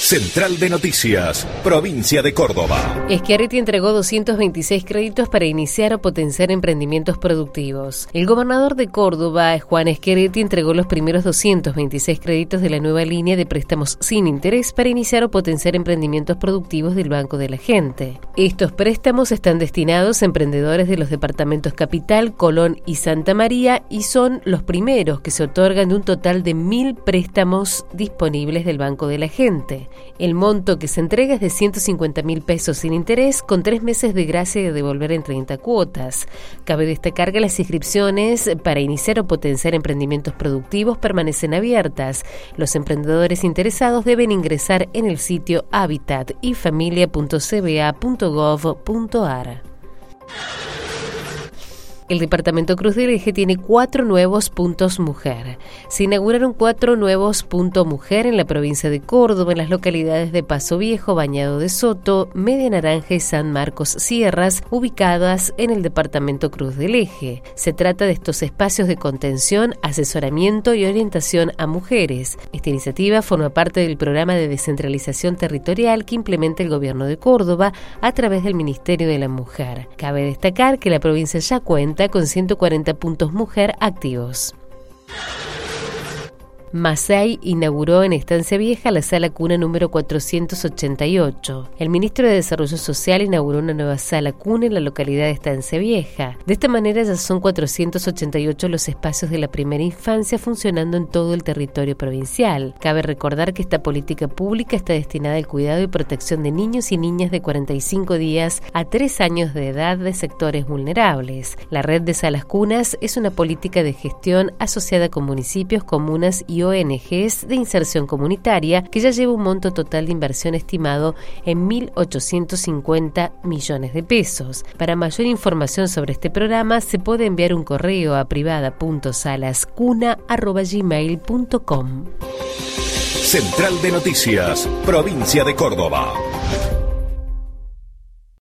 Central de Noticias, provincia de Córdoba. Schiaretti entregó 226 créditos para iniciar o potenciar emprendimientos productivos. El gobernador de Córdoba, Juan Schiaretti, entregó los primeros 226 créditos de la nueva línea de préstamos sin interés para iniciar o potenciar emprendimientos productivos del Banco de la Gente. Estos préstamos están destinados a emprendedores de los departamentos Capital, Colón y Santa María y son los primeros que se otorgan de un total de 1.000 préstamos disponibles del Banco de la Gente. El monto que se entrega es de 150.000 pesos sin interés, con 3 meses de gracia de devolver en 30 cuotas. Cabe destacar que las inscripciones para iniciar o potenciar emprendimientos productivos permanecen abiertas. Los emprendedores interesados deben ingresar en el sitio habitatyfamilia.cba.gov.ar. El departamento Cruz del Eje tiene 4 nuevos puntos mujer. Se inauguraron 4 nuevos puntos mujer en la provincia de Córdoba, en las localidades de Paso Viejo, Bañado de Soto, Media Naranja y San Marcos Sierras, ubicadas en el departamento Cruz del Eje. Se trata de estos espacios de contención, asesoramiento y orientación a mujeres. Esta iniciativa forma parte del programa de descentralización territorial que implementa el gobierno de Córdoba a través del Ministerio de la Mujer. Cabe destacar que la provincia ya cuenta con 140 puntos mujer activos. Masay inauguró en Estancia Vieja la sala cuna número 488. El ministro de Desarrollo Social inauguró una nueva sala cuna en la localidad de Estancia Vieja. De esta manera ya son 488 los espacios de la primera infancia funcionando en todo el territorio provincial. Cabe recordar que esta política pública está destinada al cuidado y protección de niños y niñas de 45 días a 3 años de edad de sectores vulnerables. La red de salas cunas es una política de gestión asociada con municipios, comunas y ONGs de inserción comunitaria que ya lleva un monto total de inversión estimado en 1.850 millones de pesos. Para mayor información sobre este programa se puede enviar un correo a privada.salascuna@gmail.com. Central de Noticias, provincia de Córdoba.